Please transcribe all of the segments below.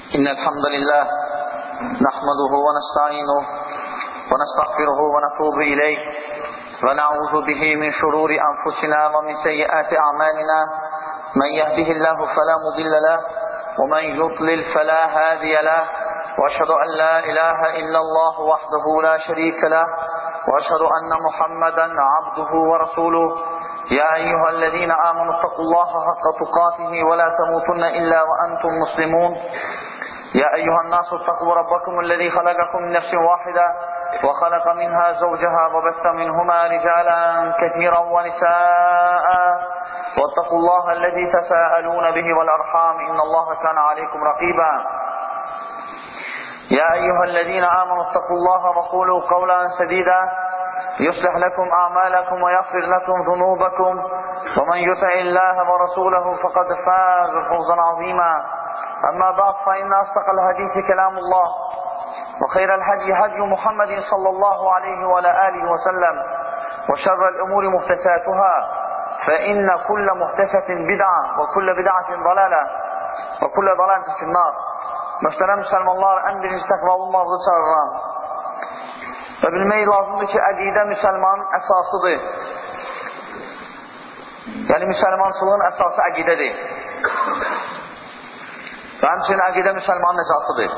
إن الحمد لله نحمده ونستعينه ونستغفره ونتوب إليه ونعوذ به من شرور أنفسنا ومن سيئات أعمالنا من يهده الله فلا مضل له ومن يضلل فلا هادي له وأشهد أن لا إله إلا الله وحده لا شريك له وأشهد أن محمدا عبده ورسوله يا أيها الذين آمنوا اتقوا الله حق تقاته ولا تموتن إلا وأنتم مسلمون يا أيها الناس اتقوا ربكم الذي خلقكم من نفس واحدة وخلق منها زوجها وبث منهما رجالا كثيرا ونساء واتقوا الله الذي تساءلون به والأرحام إن الله كان عليكم رقيبا يا أيها الذين آمنوا اتقوا الله وقولوا قولا سديدا يصلح لكم أعمالكم ويغفر لكم ذنوبكم ومن يطع الله ورسوله فقد فاز فوزا عظيما أما بعد فإن أصدق الحديث كلام الله وخير الهدي هدي محمد صلى الله عليه وعلى آله وسلم وشر الأمور محدثاتها فإن كل محدثة بدعة وكل بدعة ضلالة وكل ضلالة في النار. Möhtərəm müsəlmanlar, ən birinci təqvalılmağını çağıran və bilmək lazımdır ki, əqidə müsəlmanın əsasıdır. Yəni, müsəlmançılığın əsası əqidədir. Və həmçinin əqidə müsəlmanın əsasıdır.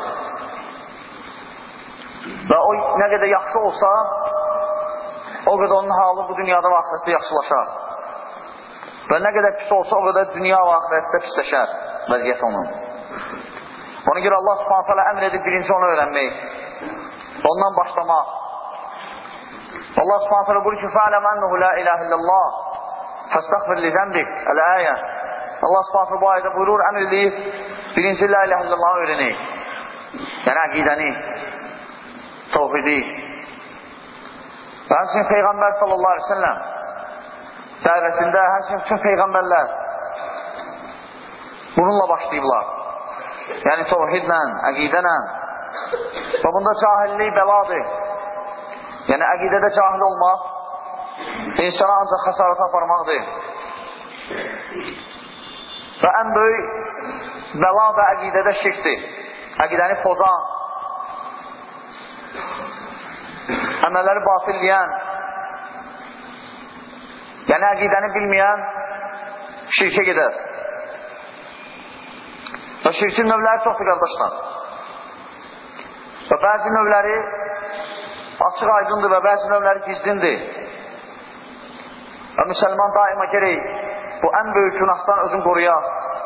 Və o nə qədər yaxşı olsa, o qədər onun halı bu dünyada və axirətdə yaxşılaşar. Və nə qədər pis olsa, o qədər dünya və axirətdə pisləşər vəziyyət onun. Ona görə Allah subhanət hələ əmr edib birinci onu öyrənmək, ondan başlamaq. Allah subhanət hələ buyurur ki, fəələm ənnuhu la iləhə illallah, fəstəxfir li zənbik, əl-əyə. Allah subhanət hələ bu ayədə buyurur, əmr edib birinci la iləhə illallahı öyrənək. Yəni əqidəni, tevhidi. Və həmçinin Peyğəmbər sallallahu aleyhi ve sellem dəvətində həmçinin bütün Peyğəmbərlər bununla başlayıblar. Yəni tevhidlə, əqidənlə. Və bunda cahillik bəladır. Yəni əqidədə cahil olmaq insana ancaq xəsarətə aparmaqdır. Və ən böyük bəla da əqidədə şirkdir. Əqidəni pozan, əməlləri batilləyən, yəni əqidəni bilməyən şirkə gedər. Və şirkin növləri çoxdur, qardaşlar. Və bəzi növləri açıq aydındır və bəzi növləri gizlindir. Və müsəlman daima gerək bu ən böyük günahdan özünü qoruyar.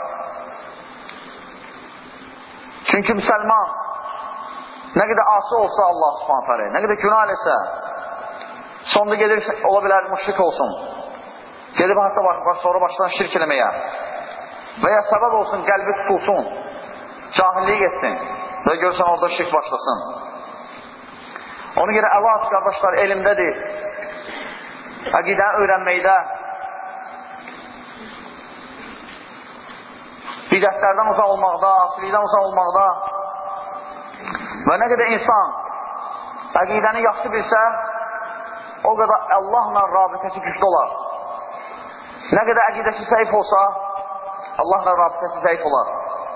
Çünki müsəlman nə qədər asi olsa Allah subhanət hələ, nə qədər günah eləsə, sonda gedir, ola bilər müşrik olsun. Gedib hatta sonra başladan şirk eləməyə. Və ya səbəb olsun, qəlbi tutulsun, cahillik etsin və görsən orada şirk başlasın. Ona görə əlac, qardaşlar, elmdədir, əqidəni öyrənməkdə, bidətlərdən uzaq olmaqda, asilikdən uzaq olmaqda və nə qədər insan əqidəni yaxşı bilsə, o qədər Allahla rabitəsi güclü olar. Nə qədər əqidəsi zəif olsa, Allahla rabitəsi zəif olar.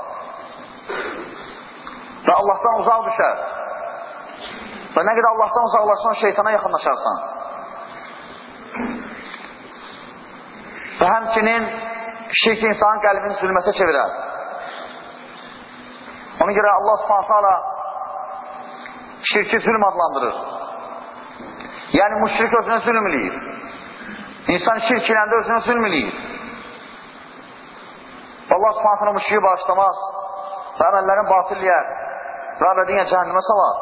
Və Allahdan uzaq düşər. Və nə qədər Allahdan uzaqlaşsan, şeytana yaxınlaşarsan. Və həmçinin şirk insanın qəlbini zülməsə çevirər. Ona görə Allah subhanət hala şirki zülm adlandırır. Yəni müşrik özünə zülm eləyir. İnsan şirk iləndə özünə zülm eləyir. Allah subhanət hala müşriyi bağışlamaz və əməllərin batilləyər və əbədiyyə cəhənnəmə salar.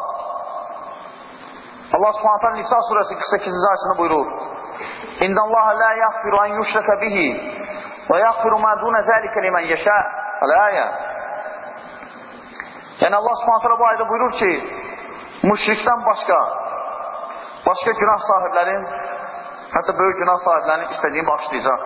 Allah subhanət hala Nisa surəsi 48-ci ayəsində buyurur: İndallaha la yəğfiru an yuşrəkə bihi və yəğfiru mə dunə zəlikə limən yeşə. Əl-əyə. Yəni Allah subhanət hala bu ayda buyurur ki, müşrikdən başqa günah sahiblərin, hətta böyük günah sahiblərinin istədiyini bağışlayacaq.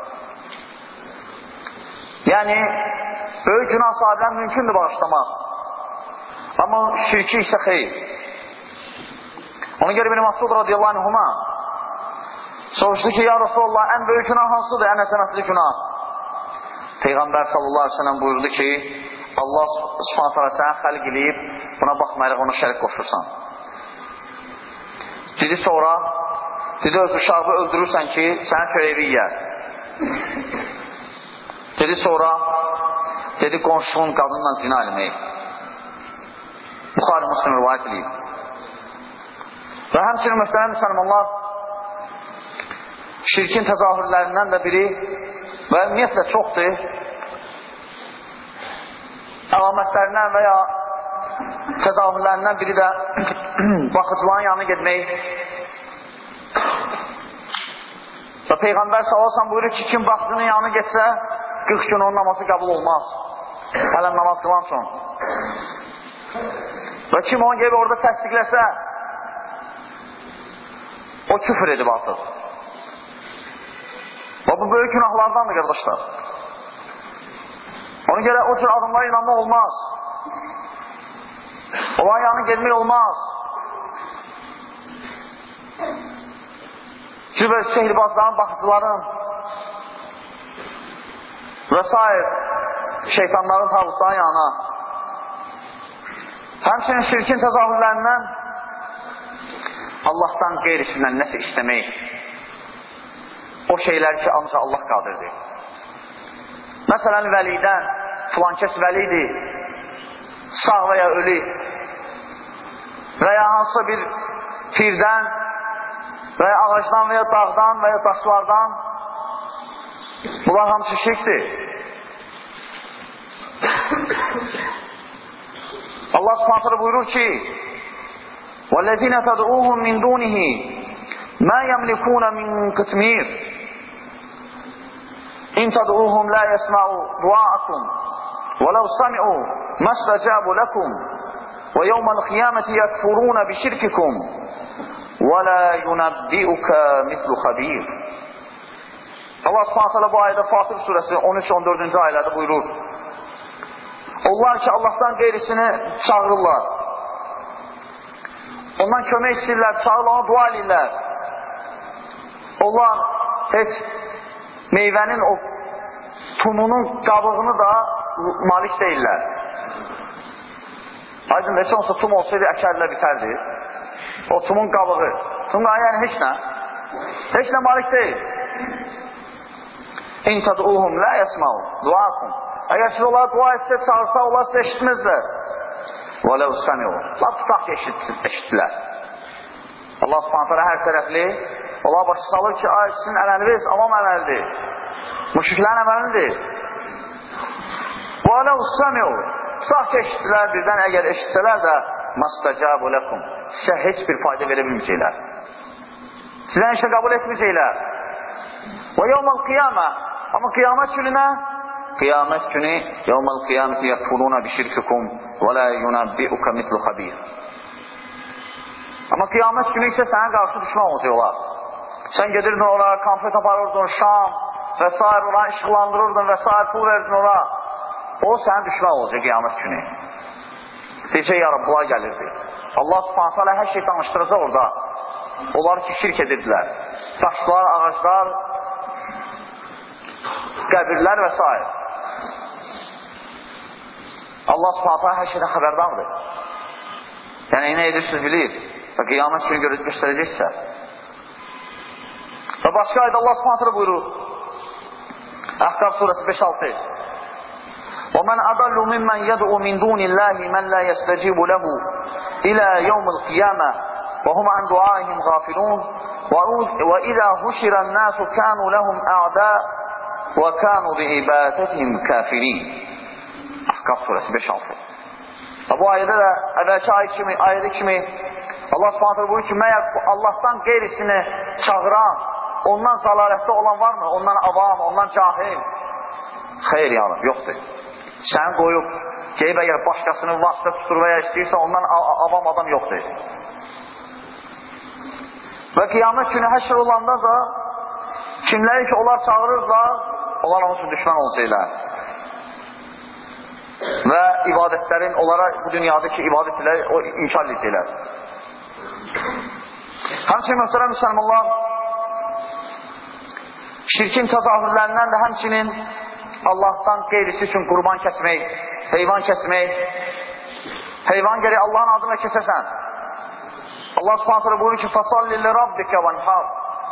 Yəni, böyük günah sahiblərin mümkündür bağışlamaq. Amma şirki isə xeyr. Ona görə İbn Məsud radiyallahu anhuma soruşdu ki, ya Rasulullah, ən böyük günah hansıdır, ən əsənətli günah? Peyğəmbər sallallahu aleyhi ve sellem buyurdu ki, Allah subhanət hələ sənə xəlq eləyib, buna baxmayaraq ona şərik qoşursan. Dedi sonra, dedi öz uşağı öldürürsən ki, sənə çörəyi yiyər. Dedi sonra, dedi qonşunun qadınla zina eləmək. Buxari Müslim rivayət edib. Və həmçinin mühtərəm müsəlmanlar, şirkin təzahürlərindən də biri və ümumiyyətlə çoxdur, əlamətlərindən və ya təzahürlərindən biri də baxıcıların yanına getmək. Və Peyğəmbər sallallahu buyurur ki, kim baxıcının yanına getsə, 40 gün onun namazı qəbul olmaz. Hələ namaz qılan üçün. Və kim onu gəlib orada təsdiqləsə, o küfür edib artıq. Və bu böyük günahlardandır, qardaşlar. Ona görə o cür adımlara inanma olmaz. Olan yanına gelmək olmaz. Cübə şehrbazların, baxıcıların və s. şeytanların, tağutların yanına. Həmçinin şirkin təzahürlərindən Allahdan qeyrisindən nəsə istəmək. O şeylər ki, ancaq Allah qadirdir. Məsələn, vəlidən, filankəs vəlidir, sağ və ya ölü və ya hansısa bir firdən və ya ağacdan və ya dağdan və ya daşlardan, bunlar hamısı şirkdir. Allah subhanətlə buyurur ki, وَالَّذِينَ تَدْعُوهُمْ مِنْ دُونِهِ مَا يَمْلِكُونَ مِنْ قِتْمِيرٍ إِنْ تَدْعُوهُمْ لَا يَسْمَعُوا دُعَاءَكُمْ وَلَوْ سَمِعُوا مَا اسْتَجَابُوا لَكُمْ وَيَوْمَ الْقِيَامَةِ يَكْفُرُونَ بِشِرْكِكُمْ وَلَا يُنَبِّئُكَ مِثْلُ خَبِيرٍ. Allah subhanətlə bu ayədə Fatır surəsi 13-14-cü ayələrdə buyurur. Onlar ki, Allahdan qeyrisini çağırırlar. Ondan kömək istəyirlər, çağırırlar, ona dua edirlər. Onlar heç meyvənin o tumunun qabığını da malik deyirlər. Aydın, heç olsa tum olsaydı əkərlər bitərdi. O tumun qabığı. Tumun yəni heç nə. Heç nə malik deyil. İn tad'uhum la yasma'u duakum. Əgər siz onlara dua etsə, çağırsa, onlar size eşitmezlər. وَلَوْ سَمِعُوا Laf tutaq ki, eşitdilər. Allah subhanətlə hər tərəfli onlar başı salır ki, ay sizin əməliniz avam əməlidir. Müşriklərin əməlidir. وَلَوْ سَمِعُوا Tutaq ki, eşitdilər, birdən əgər eşitsələr də مَسْتَجَابُ لَكُمْ Sizə heç bir fayda verə bilməyəcəklər. Sizdən işlə qəbul etməyəcəklər. وَيَوْمَ الْقِيَامَةِ Amma qiyamət gününə Qiyamət günü yevməl qiyaməti yəkfuruna bişirkikum və la yunabbi'uka mislu xabir. Amma qiyamət günü isə sənə qarşı düşman olacaqlar. Sən gedirdin oraya, konfet aparırdın, şam və s. oranı işıqlandırırdın və s. pul verdin oraya. O sənə düşman olacaq qiyamət günü. Deyəcək, ya Rabbi, bunlar gəlirdi. Allah subhanətlə hər şey tanışdıracaq orada. Onlar ki, şirk edirdilər. Daşlar, ağaclar, qəbirlər və s. Allah subhanətlə hər şeydən xəbərdardır. Yəni, nə edirsiniz bilir və qiyamət günü görüb göstərəcəksə. Və başqa ayda Allah subhanətlə buyurur. Əhqab surəsi 5-6 وَمَنْ أَضَلُّ مِمَّنْ يَدْعُ مِنْ دُونِ اللَّهِ مَنْ لَا يَسْتَجِيبُ لَهُ إِلَى يَوْمِ الْقِيَامَةِ وَهُمْ عَنْ دُعَائِهِمْ غَافِلُونَ وَإِذَا حُشِرَ النَّاسُ كَانُوا لَهُمْ أَعْدَاءَ وَكَانُوا بِعِبَادَتِهِمْ كَافِرِينَ Ahqaf surəsi 5-6 Bu ayədə də əvvəlki ayədə kimi Allah subhanətlə buyurur ki, məyər Allahdan qeyrisini çağıran, ondan zalalətdə olan varmı? Ondan avam, ondan cahil? Xeyr yanım, yoxdur. Sən qoyub, qeyb əgər başqasını vasitə tutur və ya istəyirsə, ondan avam adam yoxdur. Və qiyamət günü həşr olanda da kimləri ki, onlar çağırırlar, onlar onun üçün düşman olacaqlar. Və ibadətlərin, onlara bu dünyadakı ibadətləri o inkar edəcəklər. Həmçinin möhtərəm müsəlmanlar, şirkin təzahürlərindən də həmçinin Allahdan qeyrisi üçün qurban kəsmək heyvan kəsmək, heyvan gərək Allahın adına kəsəsən. Allah subhanət hələ buyurur ki, فَصَلِّ لِرَبِّكَ وَنْحَرْ.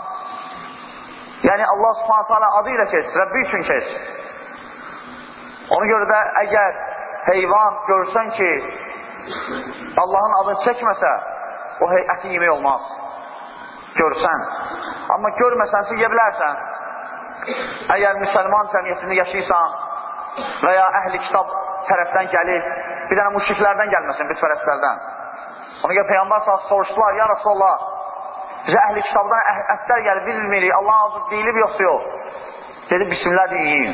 Yəni Allah subhanət hələ adı ilə kes, Rəbbi üçün kes. Ona görə də əgər heyvan görsən ki, Allahın adını çəkməsə, o əti yemək olmaz. Görsən. Amma görməsənsə, yeyə bilərsən. Əgər müsəlman cəmiyyətində yaşayırsan və ya əhl-i kitab tərəfdən gəlib, bir dənə müşriklərdən gəlməsin, bütpərəstlərdən. Ona görə Peyğəmbər soruşdular, ya Rasulullah, bizə əhl-i kitabdan ətlər gəlib, bilmirik, Allahın adı deyilib yoxsa yox. Dedi, bismillah deyin.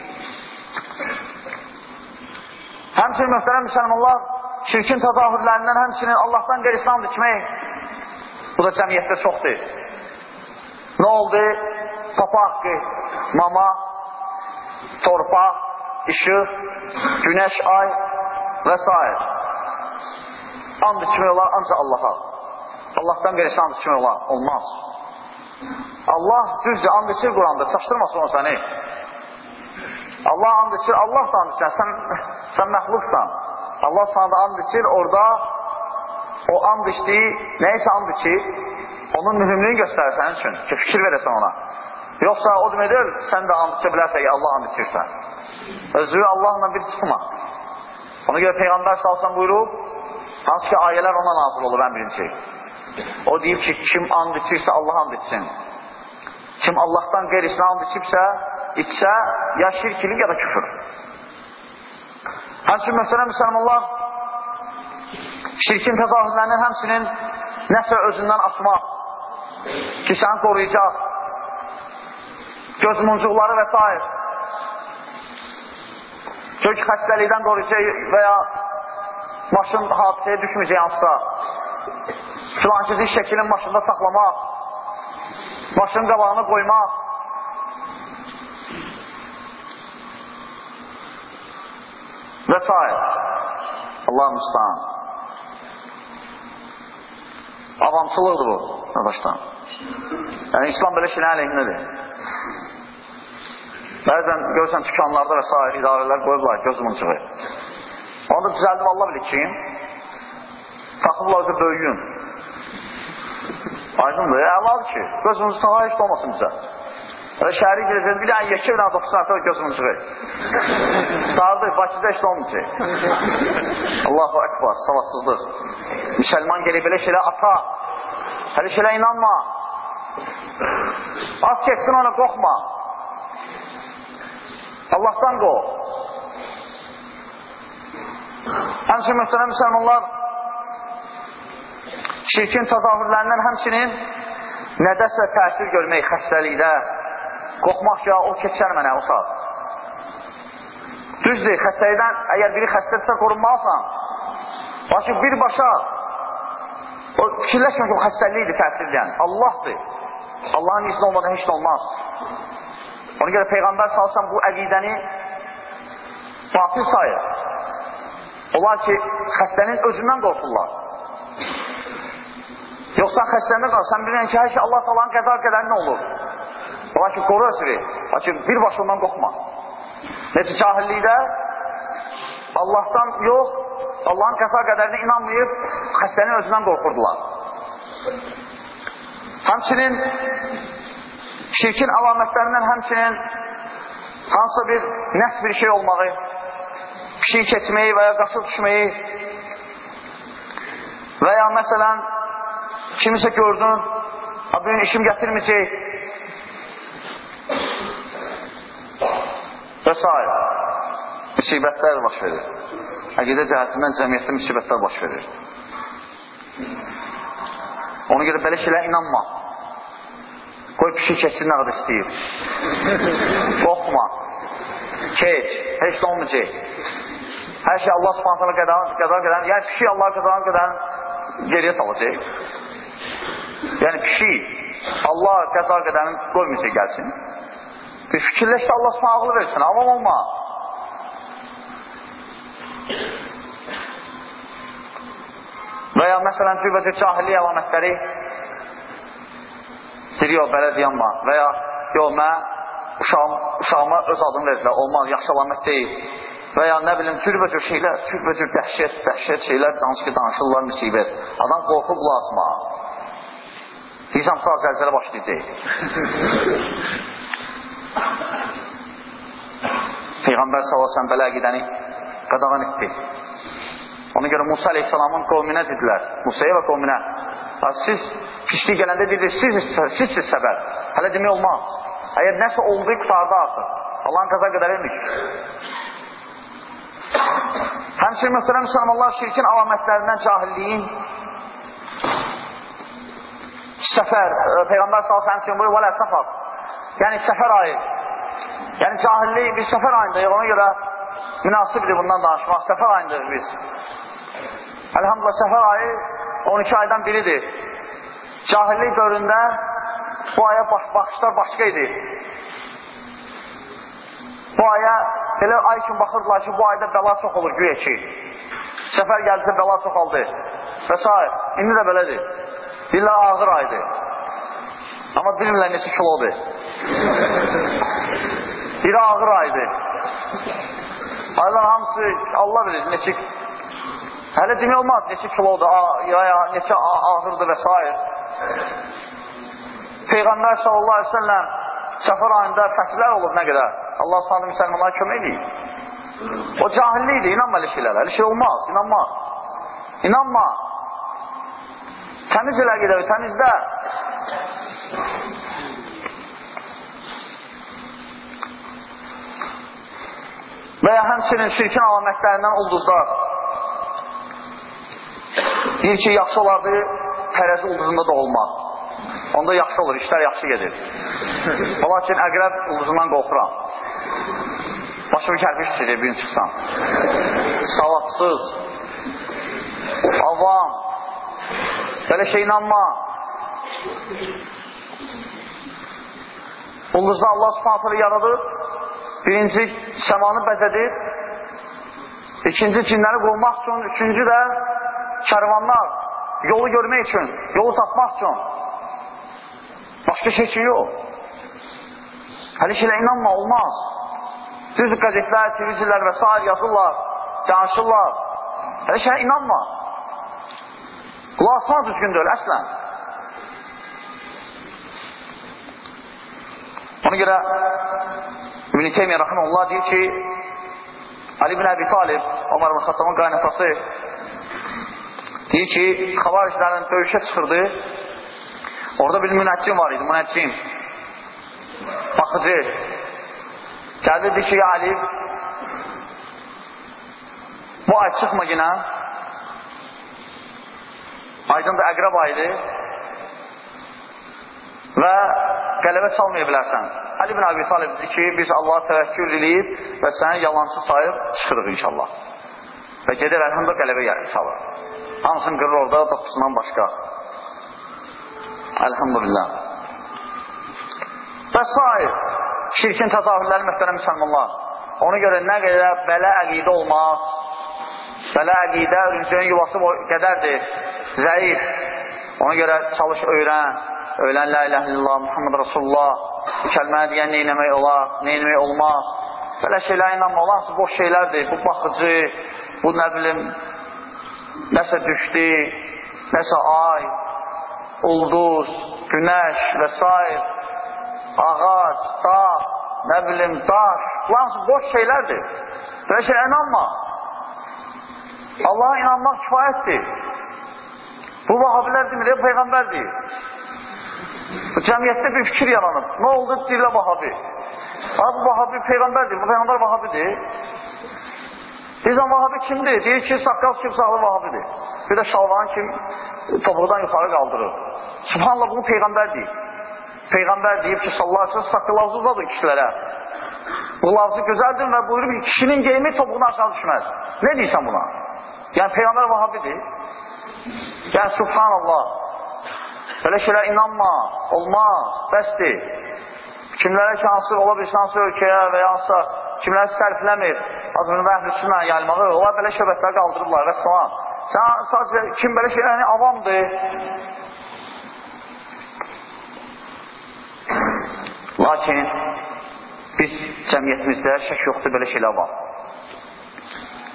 Həmçinin möhtərəm müsəlmanlar, şirkin təzahürlərindən həmçinin Allahdan qeyri-islam dikmək, bu da cəmiyyətdə çoxdur. Nə oldu? Papa haqqı, mama, torpaq, işıq, günəş, ay və s. And içmək olar ancaq Allaha. Allahdan qeyri-islam dikmək olar, olmaz. Allah düzdür, and içir Quranda, çaşdırmasın o səni. Allah and içir, Allah da and içir, sən məxluqsan. Allah sana da and içir, orada o and içdiyi, neysə and içir, onun mühümlüyünü göstərir sənin üçün ki, fikir verəsən ona. Yoxsa o deməkdir, sən də and içə bilərsə ki, Allah and içirsən. Özü Allahla bir çıxma. Ona görə Peyğəmbər salsan buyurub, hansı ki ayələr ona nazil olur ən birinci. O deyib ki, kim and içirsə Allah and içsin. Kim Allahdan qeyrisinə and içsə, ya şirkilik ya da küfür. Həmçinin möhtərəm müsəlmanlar, şirkin təzahürlərinin həmçinin nəsə özündən açmaq, ki səni qoruyacaq, göz muncuqları və s. Kök xəstəlikdən qoruyacaq və ya maşın hadisəyə düşməyəcək hansısa, filankı diş şəkilin maşında saxlamaq, maşının qabağını qoymaq, və s. Allah-u müstəhan. Avamçılıqdır bu, qardaşlar. Yəni, İslam belə şeylərin əleyhinədir. Bəzən görürsən, tükanlarda və s. idarələr qoyurlar göz muncuğu. Onu da düzəldib Allah bilir ki, taxıblar da böyüyün. Aydındır, əladır ki, göz muncuğu sanağa heç olmasın bizə. Şəhəri girəcək, bir dənə yekə, bir dənə 9 saatə göz muncuğu. Sağdır, Bakıda heç olmayacaq. Allahu Ekber, savadsızdır. Müsəlman gəlib belə şeylə ata, hələ şeylə inanma. Az keçsin ona, qorxma. Allahdan qorx. Həmçinin möhtərəm müsəlmanlar, şirkin təzahürlərindən həmçinin nədəsə təsir görmək xəstəlikdə, qorxmaq ki, o keçər mənə, o saat. Düzdür, xəstəlikdən, əgər biri xəstədirsə qorunmalısan, lakin birbaşa o fikirləşmə ki, o xəstəlikdir təsirləyən. Allahdır. Allahın izni olmadan heç də olmaz. Ona görə Peyğəmbər salsan bu əqidəni batil sayır. Onlar ki, xəstənin özündən qorxurlar. Yoxsa xəstəndə qal, sən bilən ki, hər şey Allah talanın qədər-qədərinə olur. Onlar ki, qoru özürü. Lakin birbaşa ondan qorxma. Necə cahillikdə Allahdan yox, Allahın qəza-qədərinə inanmayıb, xəstənin özündən qorxurdular. Həmçinin şirkin əlamətlərindən həmçinin hansısa bir nəs bir şey olmağı, pişik keçməyi və ya qaşı düşməyi və ya məsələn kimisə gördün, bugün işim gətirməyəcək və s. Müsibətlər baş verir. Əqidə cəhətindən cəmiyyətdə müsibətlər baş verir. Ona görə belə şeylə inanma. Qoy pişik keçsin nə qədər istəyir. Qorxma. Keç. Heç də olmayacaq. Hər şey Allah subhanətələ qədər, yəni pişik Allah qədər geriyə salacaq. Yəni pişik Allah qədər qoymayacaq gəlsin. Bir fikirləş də Allah subhanə ağlı versin. Avam olma. Və ya məsələn cürbəcə cahillik əlamətləri deyir, yox, belə deyanma. Və ya, yox, mən uşağıma öz adını verdilər. Olmaz, yaxşı əlamət deyil. və ya nə bilim, cürbəcür şeylər, cürbəcür dəhşət şeylər danışırlar, müsibət. Adam qorxub lazıma. Deyirsən, sağ zəlzələ başlayacaq. Peyğəmbər s.ə.v belə əqidəni qadağan etdi. Ona görə Musa aleyhissalamın qovminə dedilər, Musaya və qovminə. Siz pişlik gələndə deyilir, sizsiz səbəb. Hələ demək olmaz. Əgər nəsə oldu, qutarda artıq. Allahın qəza qədər emiş. Həmçinin mühtərəm müsəlmanlar, şirkin alamətlərindən cahilliyin səfər, Peyğəmbər s.ə.v həmçinin buyur, vələ səfər. Yəni səfər ayı. Yəni cahillik bir səfər ayındayıq, ona görə münasibdir bundan danışmaq. Səfər ayındayıq biz. Elhamdülillah, səfər ayı 12 aydan biridir. Cahillik dövründə bu aya baxışlar başqa idi. Bu aya elə ay kimi baxırdılar ki, bu ayda bəla çox olur, güya ki. Səfər gəldisə bəla çox aldı. Və s. İndi də belədir. Deyirlər, ağır aydır. Amma bilmirlər neçə kilodur. Biri ağır aydır. Aylar hamısı, Allah bilir, neçə... Hələ demək olmaz, neçə kilodur, ya neçə ağırdır və s. Peyğəmbər s.ə.v səfər ayında fəthlər olub nə qədər. Allah s.ə.v müsəlmanlara kömək edir. O cahillikdir, inanma elə şeylərə. Elə şey olmaz, inanma. İnanma. Təmiz elə gedək, təmizdə. Və ya həmçinin şirkin alamətlərindən ulduzlar. Deyir ki, yaxşı olardı, tərəzi ulduzunda doğulmaq. Onda yaxşı olur, işlər yaxşı gedir. Lakin əqrəb ulduzundan qorxuram. Başımı kərpiş düşəcək, bir gün çıxsam. Savadsız, avam, belə şey inanma. Ulduzda Allah subhanətələ yaradır. Birinci, səmanı bəzədir. İkinci, cinləri qurmaq üçün. Üçüncü də kərvanlar, yolu görmək üçün, yolu tapmaq üçün. Başqa şey ki, yox. Hələ şeylə inanma, olmaz. Düzdür, qəzetlər, televiziylər və s. yazırlar, danışırlar. Hələ şeylə inanma. Qulaq asmaq düzgün deyil, əslən. Ona görə İbn-i Teymiyyə Rəximəhullah deyir ki, Ali ibn Əbi Talib, Ömər ibn Xattabın qaynatası, deyir ki, xavariclərin döyüşə çıxırdı. Orada bir münəccim var idi, münəccim. Baxıcı. Gəldi ki, Ali, bu ay çıxma yine. Aydın da əqrəb aydı. Və qələbə çalmaya bilərsən. Ali ibn Abi Talib dedi ki, biz Allah'a təvəkkül edib və səni yalancı sayıb çıxırıq inşallah. Və gedir əlhamda qələbə çalır. Hamısını qırır orada, 9-dan başqa. Elhamdülillah. Və sair şirkin təzahürləri mühtərəm müsəlmanlar. Ona görə nə qədər belə əqidə olmaz, belə əqidə ürüncəyin yuvası qədərdir, zəif. Ona görə çalış öyrən, öyrən la ilahe illallah, Muhammed Rasulullah, kəlməni deyən neynəmək olar, neynəmək olmaz. Belə şeylər inanma, olansı boş şeylərdir, bu baxıcı, bu nə bilim, nəsə düşdü, nəsə ay, ulduz, günəş və s. ağac, dağ, nə bilim, daş, lansı boş şeylərdir. Belə şeylə inanma. Allah'a inanmaq kifayətdir. Bu vahabilər demir, Peyğəmbərdir. Bu cəmiyyətdə bir fikir yaranıb. Nə oldu? Deyirlər vahabi. Bu vahabi Peyğəmbərdir, bu Peyğəmbər vahabidir. Deyirsən, vahabi kimdir? Deyir ki, saqqal kim sağlı vahabidir. Bir də şalvarın kim topuqdan yuxarı qaldırır. Subhanallah, bunu Peyğəmbər deyib. Peyğəmbər deyib ki, sallallahu aleyhi ve sellem saqqılavzı uzadır kişilərə. Bu lafzı gözəldir və buyurub ki, kişinin geyimi topuğuna aşağı düşməz. Ne deyirsən buna? Yəni Peyğəmbər vahabidir. Yəni subhanallah. Belə şeylə inanma, olmaz, bəsdir. Kimlərə ki, hansı ola bilsin, hansı ölkəyə və yansa kimlərə sərfləmir, azmını və əhlüsünlə yayılmağı, onlar belə şöbətləri qaldırırlar və s. Sən sadəcə kim belə şeylər avamdır. Lakin biz cəmiyyətimizdə şək yoxdur, belə şeylər var.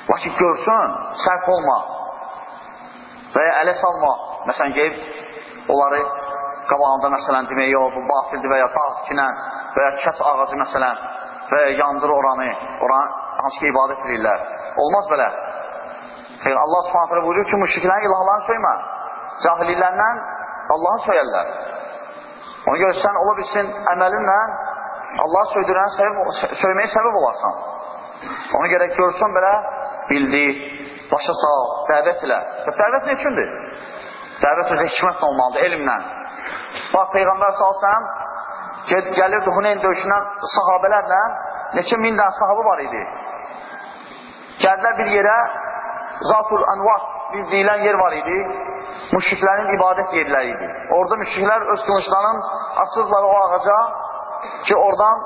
Lakin görsün, sərf olma və ya ələ salma. Məsələn, geyib, onları qabağında məsələn demək, yox, bu batildir və ya dağ və ya kəs ağacı məsələn və ya yandır oranı hansı ki, ibadət edirlər. Olmaz belə. Allah subhanətlə buyuruyor ki, müşriklərin ilahlarını söymə. Cahilliklərindən Allahı söyərlər. Ona görə sən ola bilsin, əməlinlə Allahı söyməyə səbəb olarsan. Ona görə görsün belə, bildi, başa sal, dəvət ilə. Dəvət nə üçündür? Dəvət özə hikmətlə olmalıdır, elmlə. Bax, Peyğəmbər salsam, gəlirdi Huneyn döyüşündən sahabələrlə, neçə min dənə sahabı var idi. Gəldilər bir yerə, Zatul Anvat deyilən yer var idi, müşriklərin ibadət yerləri idi. Orada müşriklər öz qılınclarının asırdılar o ağaca ki, oradan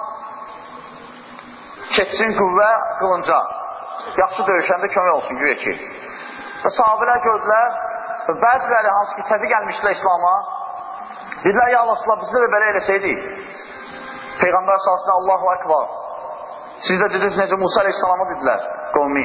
keçsin qüvvə qılınca. Yaxşı döyüşəndə kömək olsun, güya ki. Və sahabələr gördülər və bəziləri hansı ki, təzə gəlmişdilər İslama, dedilər, ya Allah, bizdə də belə eləsəydik. Peyğəmbər salsın, Allahu Ekber. Siz də dediniz, necə Musa Aleyhisselam'a dedilər, qovmi.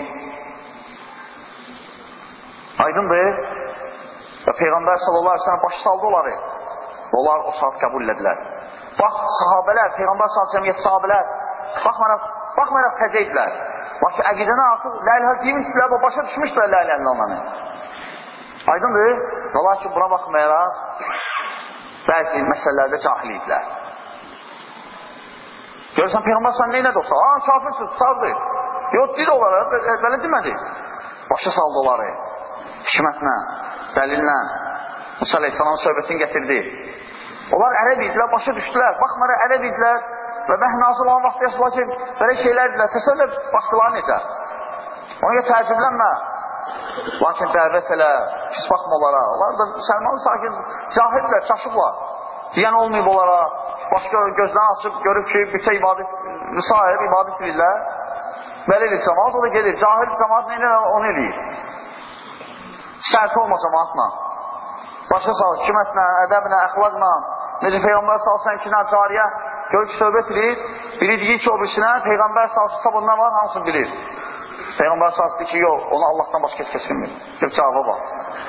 Aydındır. Və Peyğəmbər sallallahu aleyhi ve sellem başı saldı onları. Onlar o saat qəbul edilər. Bax, sahabələr, Peyğəmbər sallallahu aleyhi ve sellem sahabələr, baxmayaraq təzə idilər. Bax ki, əqidəni artıq lə-ilə deymişdilər və başa düşmüşdilər lə-ilə olmanı. Aydındır. Və lakin buna baxmayaraq, bəzi məsələlərdə cahil idilər. Görürsən, Peyğəmbər sallallahu aleyhi ve sellem neynədir olsa? Kafirsiz, tutardı. Yox, deyil onlara, belə demədi. Başa saldı onları. Hikmətlə, dəlillə, Musa Aleyhisselamın söhbətini gətirdi. Onlar ərəb idilər, başa düşdülər, baxmaraq ərəb idilər və bəh nazil olan vaxt yaşlar ki, belə şeylər idilər, təsəvvür başqaları necə? Ona görə təəccüblənmə, lakin dəvət elə, pis baxma onlara, onlar da müsəlmanı sakin, cahildirlər, çaşıblar, deyən olmayıb onlara, başqa gözlərini açıb, görüb ki, bütə ibadət, sahib ibadət edirlər, belə edir cəmaat, o da gedir, cahil cəmaat neynə onu edir? Sərti olma cəmaatla, başa sal, hikmətlə, ədəblə, əxlaqla, necə Peyğəmbər salsan ki, cariyə görür ki, söhbət edir, biri deyir ki, o birisinə, Peyğəmbər salsan kitabında var, hansını bilir? Peyğəmbər salsan deyir ki, yox, onu Allahdan başqa heç kəs bilmir. Bir cavaba bax.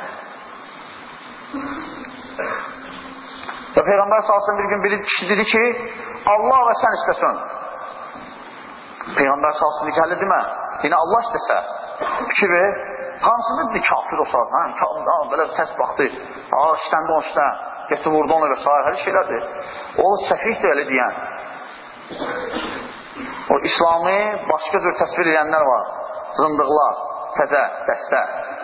Və Peyğəmbər salsan bir gün biri kişi dedi ki, Allah və sən istəsən. Peyğəmbər salsan deyir ki, hələ demə, yine Allah istəsə, fikir ver. Hansını dedi kafir o saat, belə təs baxdı, işləndi onun üstə, getdi vurdu onu və s. Hər şeylərdir. O səfihdir elə deyən. O İslamı başqa cür təsvir edənlər var. Zındıqlar, təzə, dəstə.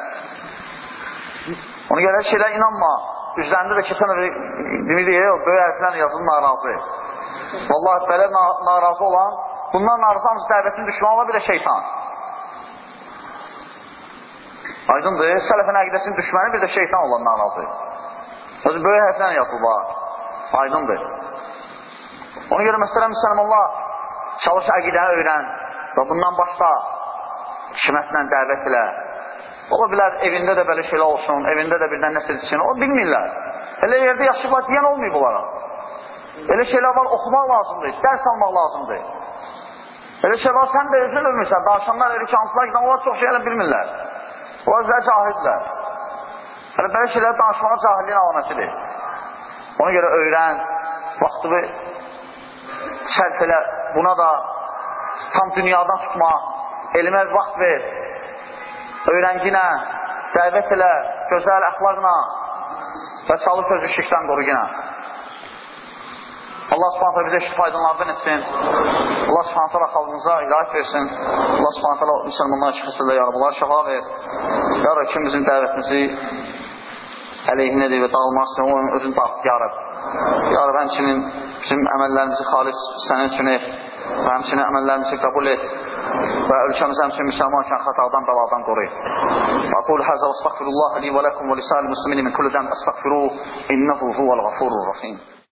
Ona görə şeylər inanma. Üzlərində də keçən demək böyük hərflərlə yazılı narazı. Vallahi belə narazı olan, bundan narazı hamısı dəvətin düşmanı ola bir də şeytan. Aydındır, sələfin əqidəsinin düşməni bir də şeytan olan narazı. Özü böyük hərflərlə yazılı var. Aydındır. Ona görə məsələn müsəlmanlar çalış əqidəni öyrən və bundan başla hikmətlə dəvət ilə. Ola bilər evində də belə şeylər olsun, evində də birdən nəsə etsin, o bilmirlər. Elə yerdə yaşayıblar deyən olmayıb onlara. Elə şeylər var, oxumaq lazımdır, dərs almaq lazımdır. Elə şeylər sən də özün ölmürsən, danışanlar elə ki, hansılar gidən, onlar çox şeylə bilmirlər. Onlar üzrə cahildirlər. Hələ belə şeylər danışmağa cahilliyin alaməsidir. Ona görə öyrən, vaxtını sərf elə, buna da tam dünyadan tutma, elmə vaxt ver, öyrəncinə, dəvət elə, gözəl əxlaqla və çalıb sözü şirkdən qoru yenə. Allah subhanətlə bizə eşit faydalardan etsin. Allah subhanətlə xalqımıza hidayət versin. Allah subhanətlə müsəlmanlar ki, xəsələ yarabalar şəfa ver. Ya Rab, kim bizim dəvətimizi əleyhinədir və dağılmazsın, onun özünü dağıt, ya Rab. Ya Rab, həmçinin bizim əməllərimizi xalis sənin üçün et və həmçinin əməllərimizi qəbul et və ölkəmizi həmçinin müsəlman üçün xətadan, bəladan qoruy. Aqul həzə və estəğfirullah li və ləkum və lisəl-müslimin min kulli dəm estəğfiruh, innəhu huvəl-ğafurur-rahim.